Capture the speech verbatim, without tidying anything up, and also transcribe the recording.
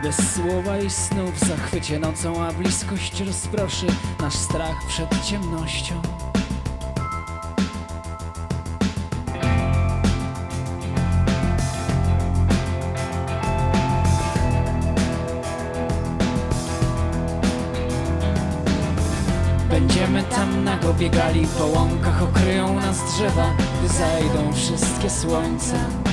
Bez słowa i snów w zachwycie nocą, a bliskość rozproszy nasz strach przed ciemnością. Będziemy tam nago biegali, po łąkach okryją nas drzewa, gdy zajdą wszystkie słońca.